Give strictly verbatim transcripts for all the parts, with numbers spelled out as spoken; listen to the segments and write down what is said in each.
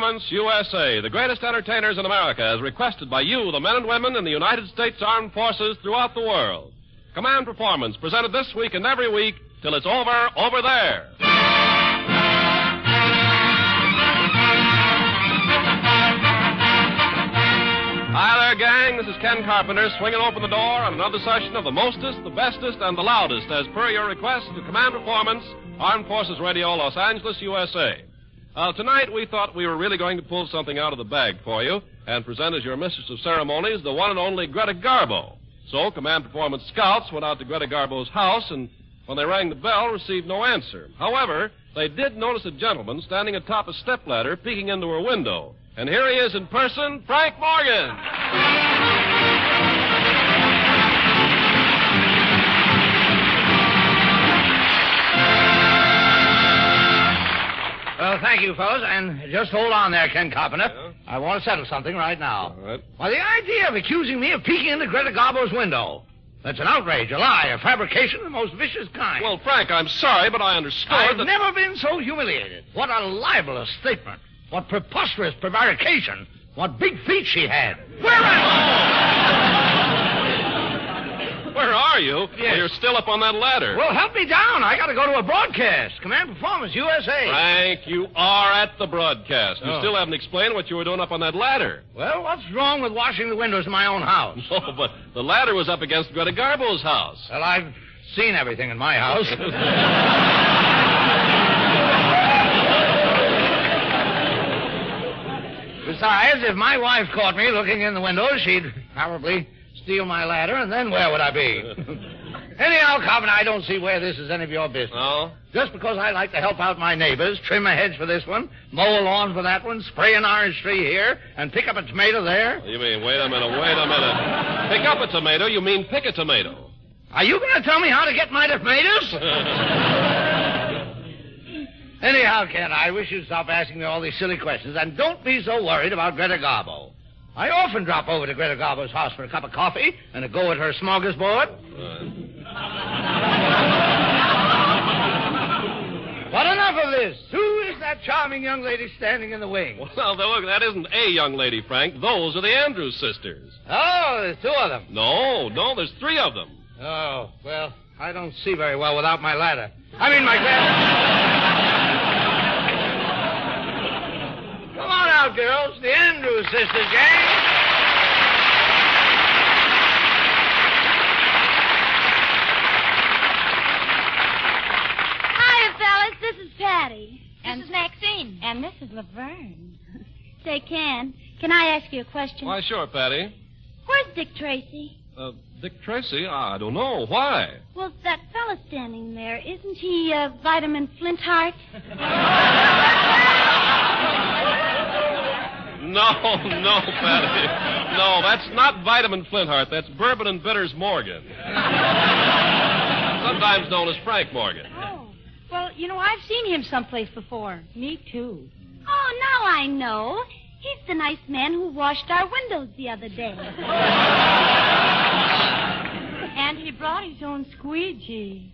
Performance U S A, the greatest entertainers in America, as requested by you, the men and women in the United States Armed Forces throughout the world. Command Performance, presented this week and every week till it's over, over there. Hi there, gang. This is Ken Carpenter swinging open the door on another session of the mostest, the bestest, and the loudest, as per your request, to Command Performance, Armed Forces Radio, Los Angeles, U S A. Uh, tonight, we thought we were really going to pull something out of the bag for you and present as your mistress of ceremonies the one and only Greta Garbo. So, Command Performance scouts went out to Greta Garbo's house, and when they rang the bell, received no answer. However, they did notice a gentleman standing atop a stepladder peeking into her window. And here he is in person, Frank Morgan. Well, thank you, fellas, and just hold on there, Ken Carpenter. Yeah? I want to settle something right now. All right. Why, the idea of accusing me of peeking into Greta Garbo's window. That's an outrage, a lie, a fabrication of the most vicious kind. Well, Frank, I'm sorry, but I understood I've that... never been so humiliated. What a libelous statement. What preposterous prevarication. What big feet she had. Where am Where are you? Yes. Well, you're still up on that ladder. Well, help me down. I got to go to a broadcast. Command Performance, U S A. Frank, you are at the broadcast. You Oh. still haven't explained what you were doing up on that ladder. Well, what's wrong with washing the windows in my own house? No, but the ladder was up against Greta Garbo's house. Well, I've seen everything in my house. Besides, if my wife caught me looking in the window, she'd probably steal my ladder, and then where would I be? Anyhow, Carpenter, I don't see where this is any of your business. No? Just because I like to help out my neighbors, trim a hedge for this one, mow a lawn for that one, spray an orange tree here, and pick up a tomato there. You mean, wait a minute, wait a minute. Pick up a tomato, you mean pick a tomato. Are you going to tell me how to get my tomatoes? Anyhow, Ken, I wish you'd stop asking me all these silly questions, and don't be so worried about Greta Garbo. I often drop over to Greta Garbo's house for a cup of coffee and a go at her smorgasbord. But enough of this. Who is that charming young lady standing in the wing? Well, look, that isn't a young lady, Frank. Those are the Andrews sisters. Oh, there's two of them. No, no, there's three of them. Oh, well, I don't see very well without my ladder. I mean, my glass. Come on out, girls. The Andrews sisters, gang. Hiya, fellas. This is Patty. This And is Maxine. And Missus Laverne. Say, Ken, can I ask you a question? Why, sure, Patty. Where's Dick Tracy? Uh, Dick Tracy? I don't know. Why? Well, that fella standing there, isn't he uh, Vitamin Flintheart? No, no, Patty. No, that's not Vitamin Flintheart. That's Bourbon and Bitters Morgan. Sometimes known as Frank Morgan. Oh. Well, you know, I've seen him someplace before. Me, too. Oh, now I know. He's the nice man who washed our windows the other day. And he brought his own squeegee.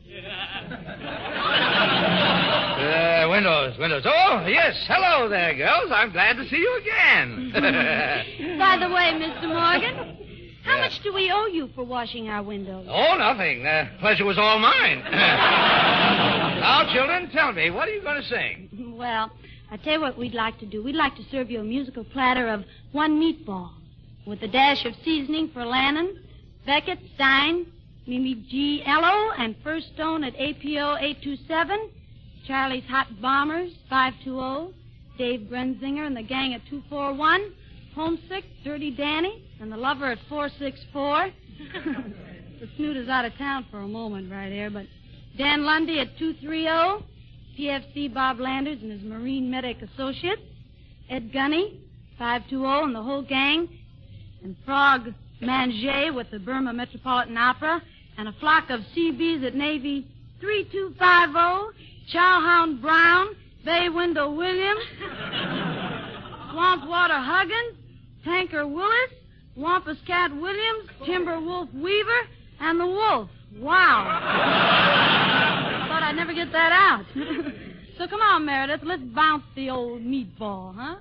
Uh, windows, windows. Oh, yes. Hello there, girls. I'm glad to see you again. By the way, Mister Morgan, how Yeah. much do we owe you for washing our windows? Oh, nothing. The pleasure was all mine. Now, children, tell me, what are you going to sing? Well, I tell you what we'd like to do. We'd like to serve you a musical platter of one meatball with a dash of seasoning for Lannon, Beckett, Stein, Mimi G. Ello, and First Stone at A P O eight two seven, Charlie's Hot Bombers, five two zero, Dave Grenzinger and the gang at two four one, Homesick, Dirty Danny, and the Lover at four six four. The Snoot is out of town for a moment right here, but Dan Lundy at two three zero, P F C Bob Landers and his Marine Medic Associates, Ed Gunny, five two zero, and the whole gang, and Frog Manger with the Burma Metropolitan Opera, and a flock of C Bs at Navy three two five zero, Chowhound Brown, Bay Window Williams, Swampwater Huggins, Tanker Willis, Wampus Cat Williams, Timber Wolf Weaver, and the Wolf. Wow. Thought I'd never get that out. So come on, Meredith, let's bounce the old meatball, huh?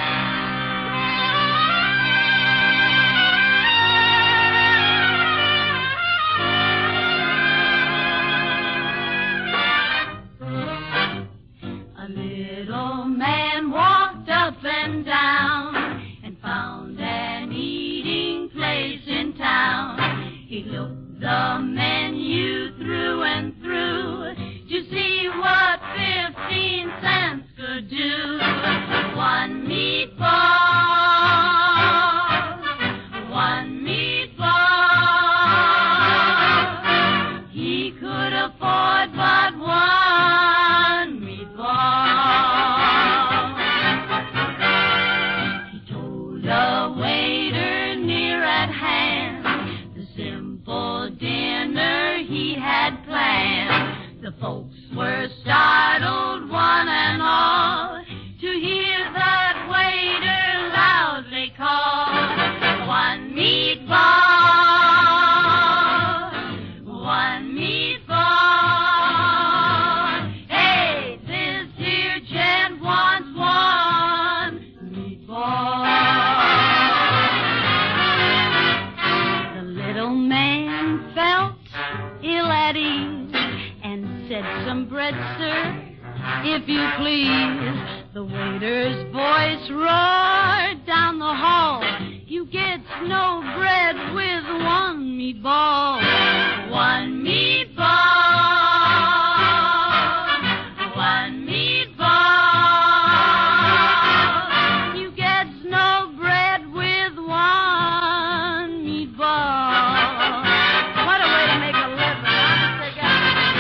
A little man walked up and down and found an eating place in town. He looked the menu through and through to see what fifteen cents could do. One meatball, one meatball. He could afford but one meatball. He told the waiter near at hand the simple dinner he had planned. The folks were startled, one and all, to hear that waiter loudly call, one meatball, one meatball. Hey, this here gent wants one meatball. The little man felt ill at ease and said, some bread, sir, if you please. The waiter's voice roared down the hall, you get no bread with one meatball. One meatball, one meatball. You get no bread with one meatball. What a way to make a living, huh, Mister Guy?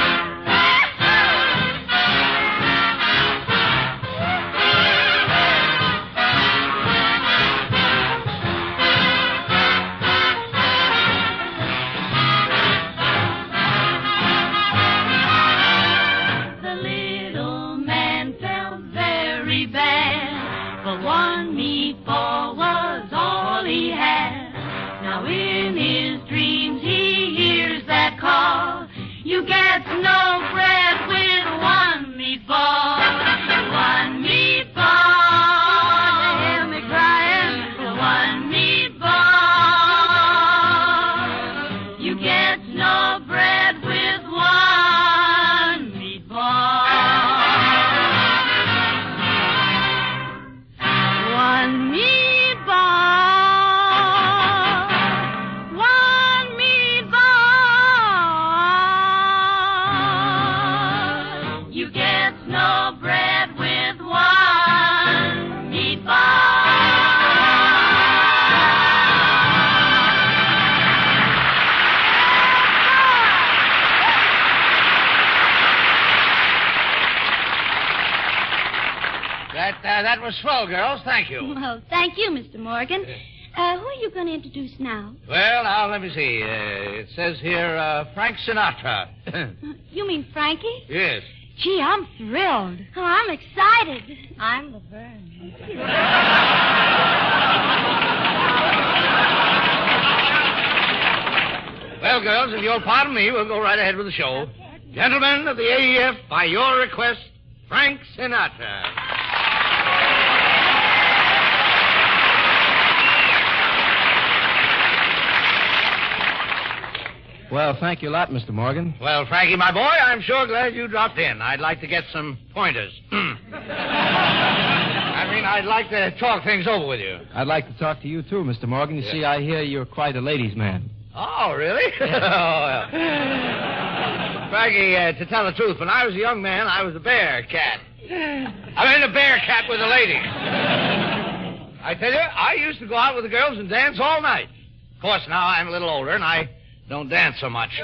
The little man felt very bad, but one meatball was all he had. Now in his dreams he hears that call, you get no bread with one meatball. One meatball. You hear me crying? One meatball. You get no bread with one meatball. One meatball. One meatball. You get no bread with one meatball. That, uh, that was swell, girls. Thank you. Well, thank you, Mister Morgan. Uh, who are you going to introduce now? Well, now, let me see. Uh, it says here, uh, Frank Sinatra. You mean Frankie? Yes. Gee, I'm thrilled. Oh, I'm excited. I'm Laverne. Well, girls, if you'll pardon me, we'll go right ahead with the show. Gentlemen of the A E F, by your request, Frank Sinatra. Well, thank you a lot, Mister Morgan. Well, Frankie, my boy, I'm sure glad you dropped in. I'd like to get some pointers. I mean, I'd like to talk things over with you. I'd like to talk to you, too, Mister Morgan. You Yeah. see, I hear you're quite a ladies' man. Oh, really? oh, well. Frankie, uh, to tell the truth, when I was a young man, I was a bear cat. I mean, a bear cat with a lady. I tell you, I used to go out with the girls and dance all night. Of course, now I'm a little older, and I don't dance so much.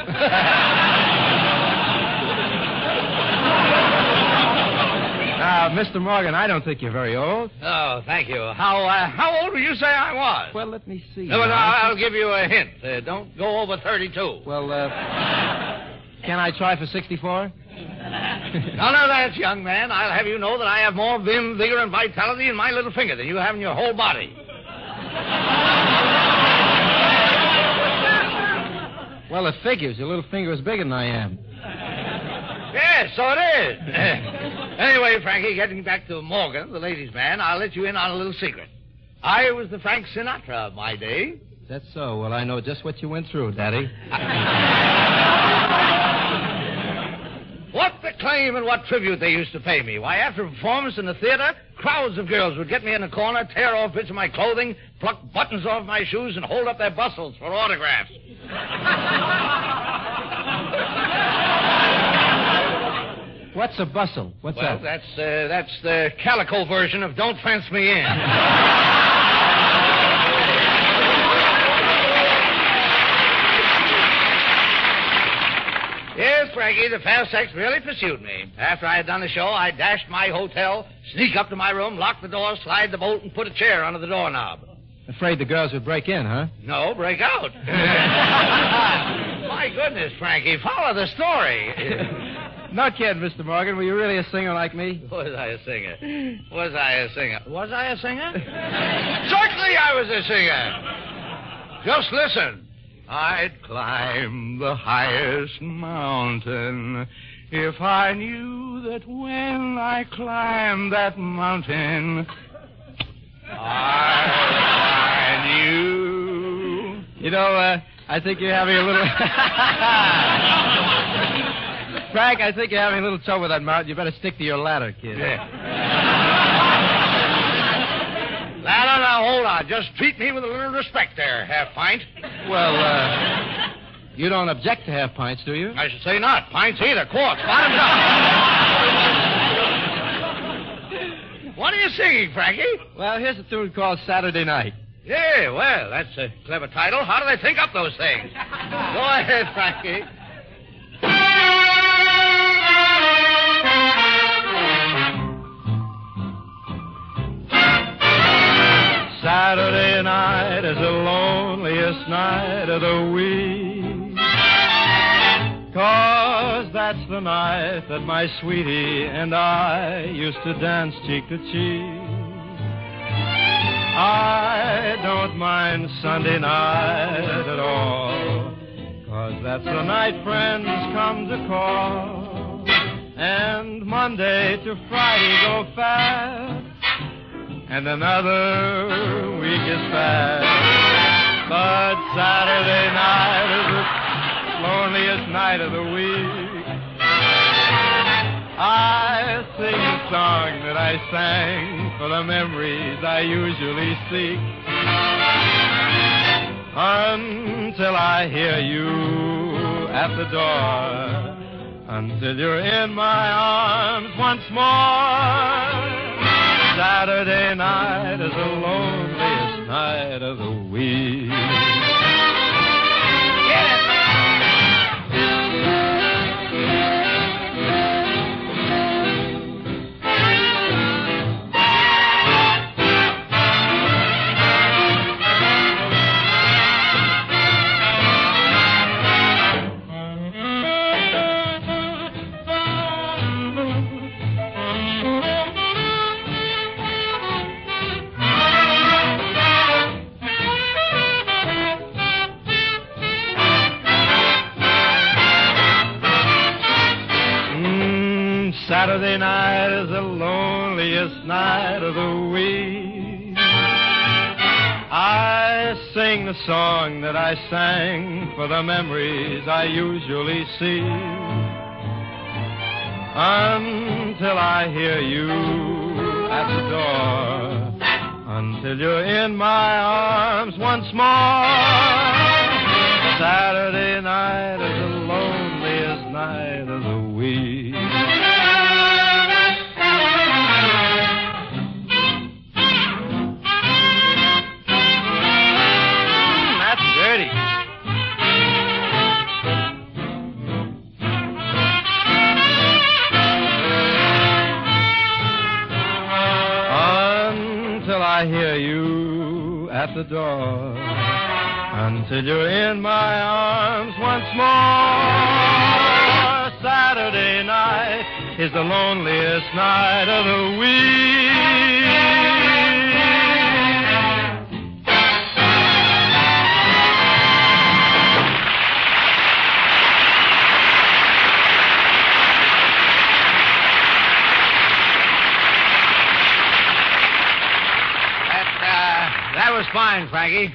Now, Mister Morgan, I don't think you're very old. Oh, thank you. How uh, how old would you say I was? Well, let me see. No, but now. I'll, I'll give you a hint. Uh, don't go over thirty-two. Well, uh, can I try for sixty-four? None of that, young man. I'll have you know that I have more vim, vigor, and vitality in my little finger than you have in your whole body. Well, it figures. Your little finger is bigger than I am. Yes, so it is. Anyway, Frankie, getting back to Morgan, the ladies' man, I'll let you in on a little secret. I was the Frank Sinatra of my day. Is that so? Well, I know just what you went through, Daddy. What acclaim and what tribute they used to pay me. Why, after a performance in the theater, crowds of girls would get me in a corner, tear off bits of my clothing, pluck buttons off my shoes, and hold up their bustles for autographs. What's a bustle? What's well, that? that's uh, that's the calico version of Don't Fence Me In. Yes, Frankie, the fast sex really pursued me. After I had done the show, I dashed my hotel, sneak up to my room, lock the door, slide the bolt, and put a chair under the doorknob. Afraid the girls would break in, huh? No, break out. My goodness, Frankie, follow the story. Not yet, Mister Morgan. Were you really a singer like me? Was I a singer? Was I a singer? Was I a singer? Certainly I was a singer. Just listen. I'd climb the highest mountain if I knew that when I climbed that mountain, I, I knew. You know, uh, I think you're having a little... Frank, I think you're having a little trouble with that mountain. You better stick to your ladder, kid. Yeah. Ladder, now hold on. Just treat me with a little respect there, half pint. Well, uh, you don't object to half pints, do you? I should say not. Pints either. Quarts. Bottoms up. What are you singing, Frankie? Well, here's a tune called Saturday Night. Yeah, well, that's a clever title. How do they think up those things? Go ahead, Frankie. Saturday night is the loneliest night of the week, 'cause that's the night that my sweetie and I used to dance cheek to cheek. I don't mind Sunday night at all, 'cause that's the night friends come to call, and Monday to Friday go fast, and another week is past. But Saturday night is the loneliest night of the week. I sing a song that I sang for the memories I usually seek, until I hear you at the door, until you're in my arms once more. Saturday night is the loneliest night of the week. Saturday night is the loneliest night of the week. I sing the song that I sang for the memories I usually see, until I hear you at the door, until you're in my arms once more. Saturday night is the loneliest night of the week. I hear you at the door, until you're in my arms once more. Saturday night is the loneliest night of the week. fine, Frankie.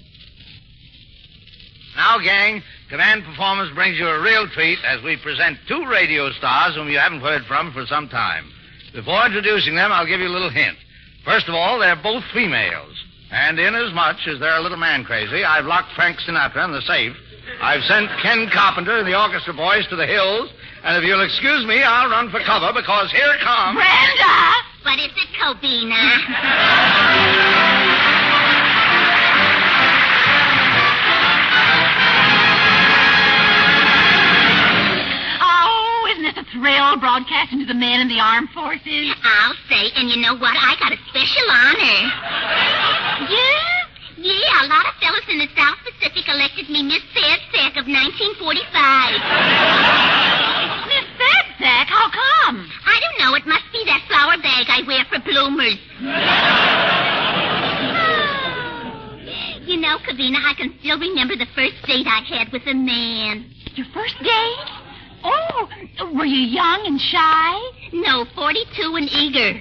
Now, gang, Command Performance brings you a real treat as we present two radio stars whom you haven't heard from for some time. Before introducing them, I'll give you a little hint. First of all, they're both females. And inasmuch as they're a little man-crazy, I've locked Frank Sinatra in the safe. I've sent Ken Carpenter and the orchestra boys to the hills. And if you'll excuse me, I'll run for cover because here comes... Brenda! What is it, Cobina? Thrill broadcasting to the men in the armed forces. I'll say, and you know what? I got a special honor. Yeah? Yeah, a lot of fellas in the South Pacific elected me Miss Sadsack of nineteen forty-five. Miss Sadsack? How come? I don't know. It must be that flower bag I wear for bloomers. You know, Covina, I can still remember the first date I had with a man. Your first date? Oh, were you young and shy? No, forty-two and eager.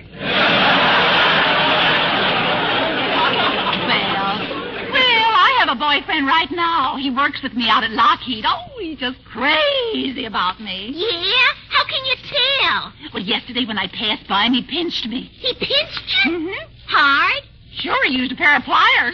well, well, I have a boyfriend right now. He works with me out at Lockheed. Oh, he's just crazy about me. Yeah? How can you tell? Well, yesterday when I passed by him, he pinched me. He pinched you? Mm-hmm. Hard? Sure, he used a pair of pliers.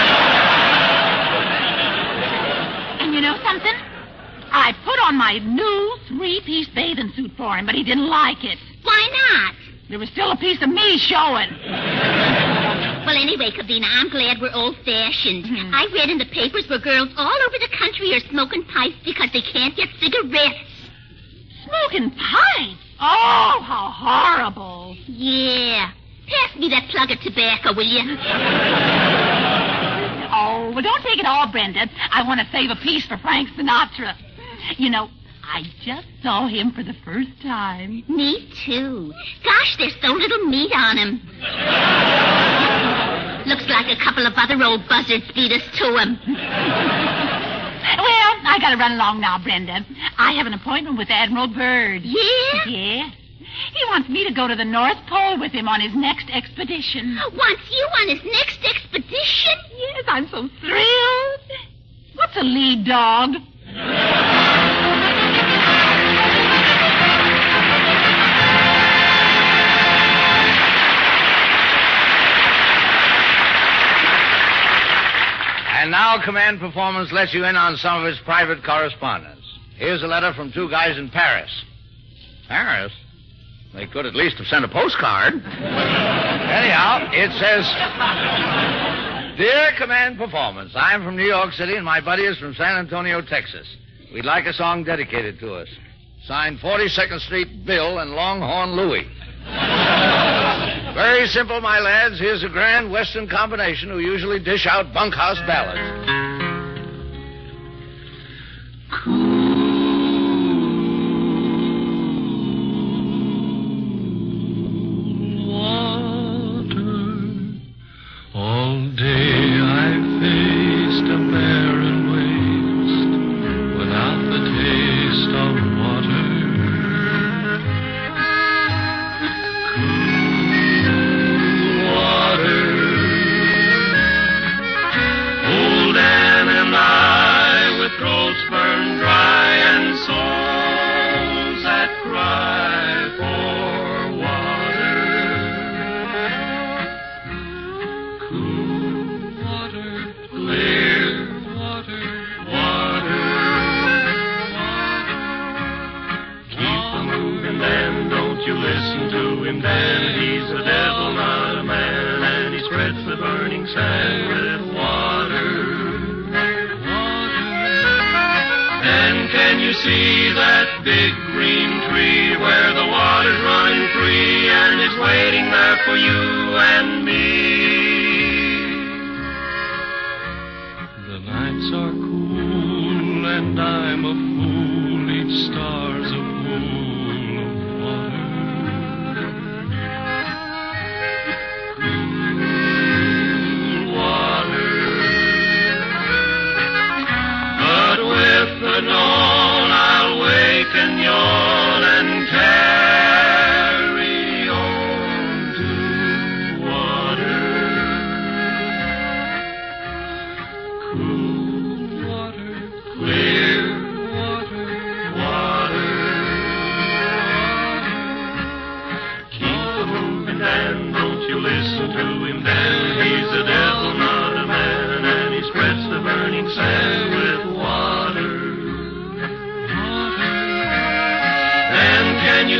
And you know something? I put on my new three-piece bathing suit for him, but he didn't like it. Why not? There was still a piece of me showing. Well, anyway, Covina, I'm glad we're old-fashioned. Mm-hmm. I read in the papers where girls all over the country are smoking pipes because they can't get cigarettes. Smoking pipes? Oh, how horrible. Yeah. Pass me that plug of tobacco, will you? Oh, well, don't take it all, Brenda. I want to save a piece for Frank Sinatra. You know, I just saw him for the first time. Me, too. Gosh, there's so little meat on him. Looks like a couple of other old buzzards beat us to him. Well, I gotta run along now, Brenda. I have an appointment with Admiral Byrd. Yeah? Yeah. He wants me to go to the North Pole with him on his next expedition. Wants you on his next expedition? Yes, I'm so thrilled. What's a lead dog? And now Command Performance lets you in on some of its private correspondence. Here's a letter from two guys in Paris. Paris? They could at least have sent a postcard. Anyhow, it says, Dear Command Performance, I'm from New York City and my buddy is from San Antonio, Texas. We'd like a song dedicated to us. Signed forty-second Street Bill and Longhorn Louie. Very simple, my lads. Here's a grand Western combination who usually dish out bunkhouse ballads.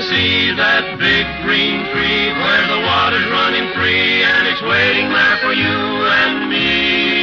see that big green tree where the water's running free, and it's waiting there for you and me.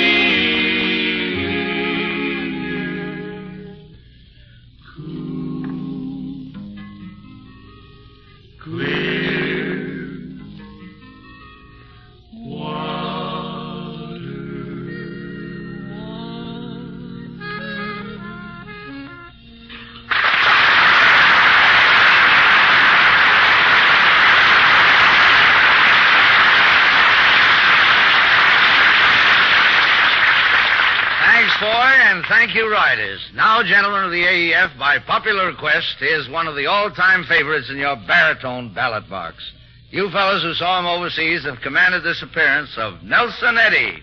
Thank you, riders. Now, gentlemen of the A E F, by popular request, here's one of the all-time favorites in your baritone ballot box. You fellows who saw him overseas have commanded this appearance of Nelson Eddy.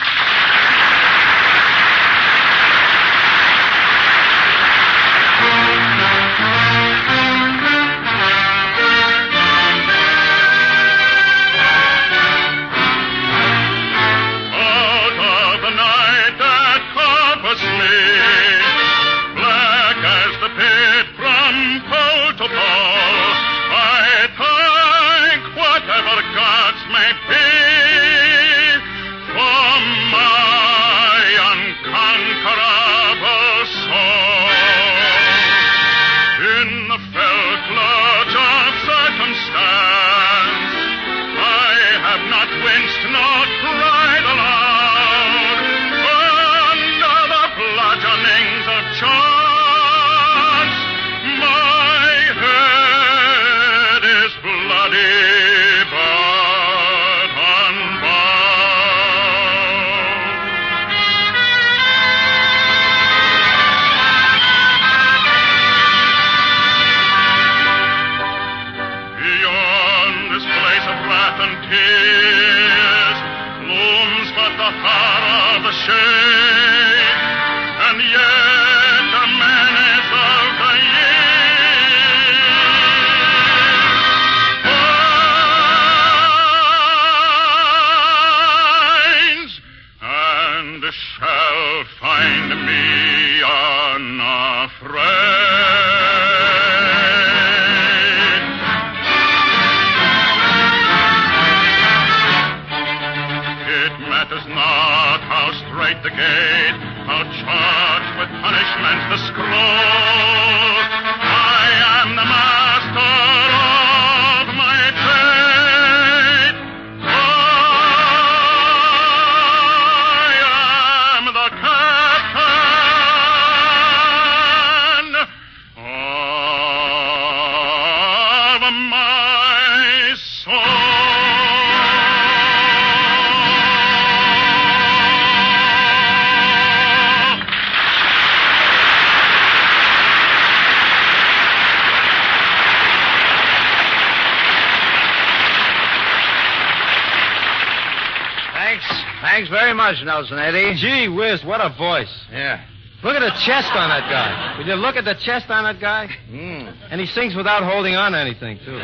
Thanks very much, Nelson Eddy. Gee whiz, what a voice. Yeah. Look at the chest on that guy. Would you look at the chest on that guy? Mm. And he sings without holding on to anything, too.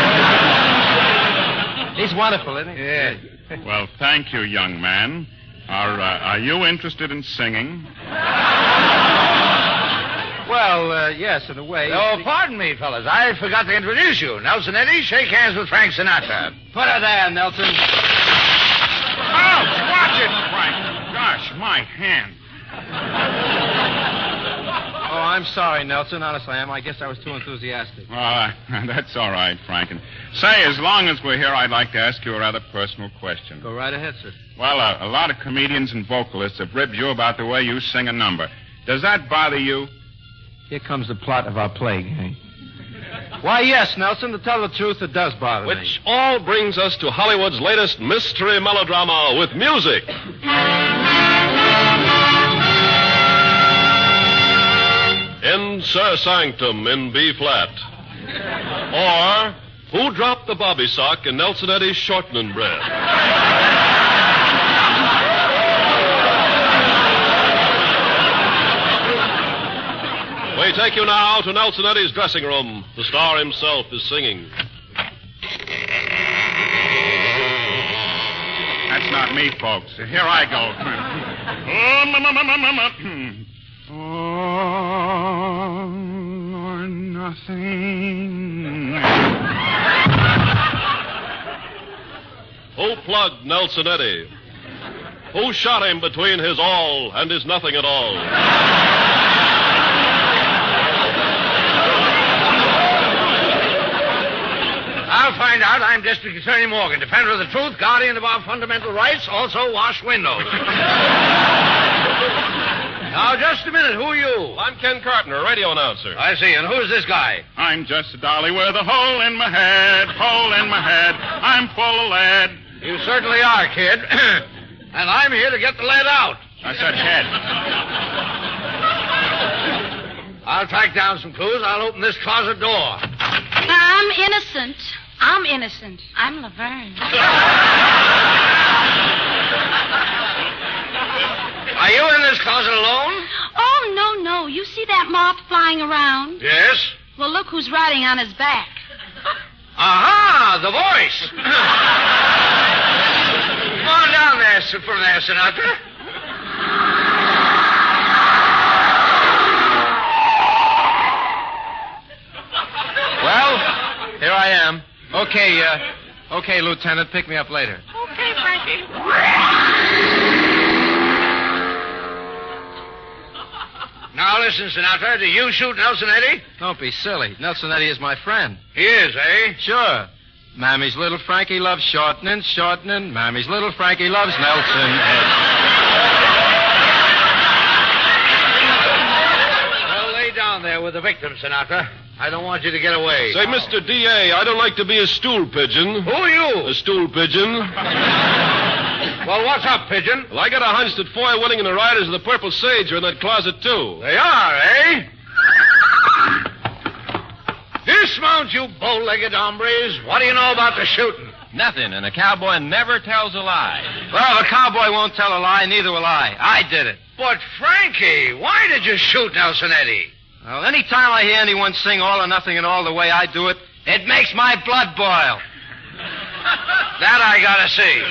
He's wonderful, isn't he? Yeah. Well, thank you, young man. Are, uh, are you interested in singing? Well, uh, yes, in a way. Oh, pardon me, fellas. I forgot to introduce you. Nelson Eddy, shake hands with Frank Sinatra. Put her there, Nelson. Oh, watch it, Frank. Gosh, my hand. Oh, I'm sorry, Nelson. Honestly, I am. I guess I was too enthusiastic. Uh, that's all right, Frank. And say, as long as we're here, I'd like to ask you a rather personal question. Go right ahead, sir. Well, uh, a lot of comedians and vocalists have ribbed you about the way you sing a number. Does that bother you? Here comes the plot of our play, gang. Why, yes, Nelson, to tell the truth, it does bother me. Which all brings us to Hollywood's latest mystery melodrama with music. In Sir Sanctum in B flat. Or Who Dropped the Bobby Sock in Nelson Eddy's Shortening Bread. We take you now to Nelson Eddy's dressing room. The star himself is singing. That's not me, folks. Here I go. Oh, ma, ma, ma, ma, ma. All or nothing. blood, Nelson Eddy? Who shot him between his all and his nothing at all? I'll find out. I'm District Attorney Morgan, defender of the truth, guardian of our fundamental rights, also wash windows. Now, just a minute. Who are you? I'm Ken Carpenter, a radio announcer. I see. And who's this guy? I'm just a dolly with a hole in my head, hole in my head. I'm full of lead. You certainly are, kid. And I'm here to get the lead out. I said head. I'll track down some clues. I'll open this closet door. I'm innocent. I'm innocent. I'm Laverne. Are you in this closet alone? Oh, no, no. You see that moth flying around? Yes. Well, look who's riding on his back. Aha, the voice. Come on down there, from there, Sinatra. Well, here I am. Okay, uh, okay, Lieutenant, pick me up later. Okay, Frankie. Now listen, Sinatra. Do you shoot Nelson Eddy? Don't be silly. Nelson Eddy is my friend. He is, eh? Sure. Mammy's little Frankie loves shortening, shortening. Mammy's little Frankie loves Nelson Eddy. Well, lay down there with the victim, Sinatra. I don't want you to get away. Say, Mister D A, I don't like to be a stool pigeon. Who are you? A stool pigeon. Well, what's up, Pigeon? Well, I got a hunch that Foy Winning and the Riders of the Purple Sage are in that closet, too. They are, eh? Dismount, you bow-legged hombres. What do you know about the shooting? Nothing, and a cowboy never tells a lie. Well, if a cowboy won't tell a lie, neither will I. I did it. But, Frankie, why did you shoot Nelson Eddy? Well, any time I hear anyone sing All or Nothing at All the way I do it, it makes my blood boil. That I gotta see.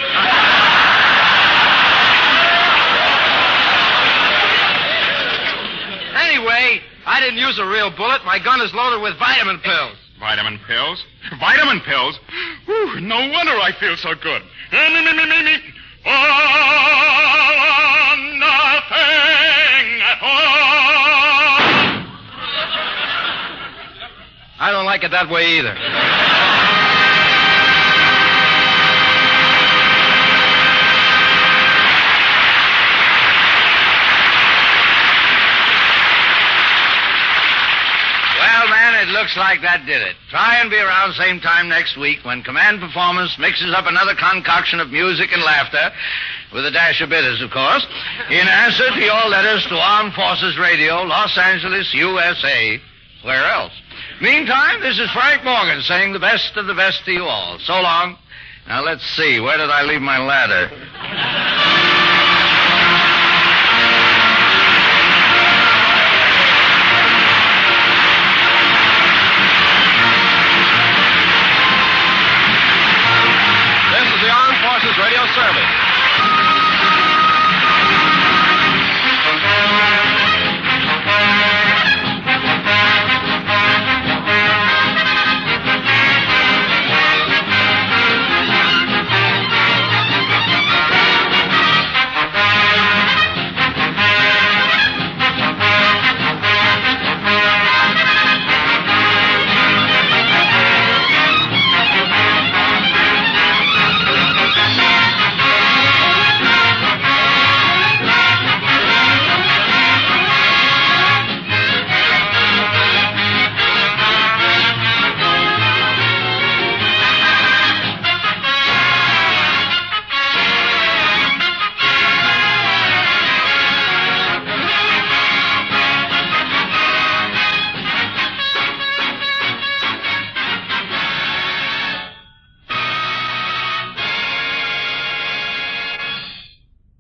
Anyway, I didn't use a real bullet. My gun is loaded with vitamin pills. Vitamin pills? Vitamin pills? Whew, no wonder I feel so good. All or nothing at all. I don't like it that way either. It looks like that did it. Try and be around same time next week when Command Performance mixes up another concoction of music and laughter, with a dash of bitters, of course, in answer to your letters to Armed Forces Radio, Los Angeles, U S A. Where else? Meantime, this is Frank Morgan saying the best of the best to you all. So long. Now, let's see. Where did I leave my ladder?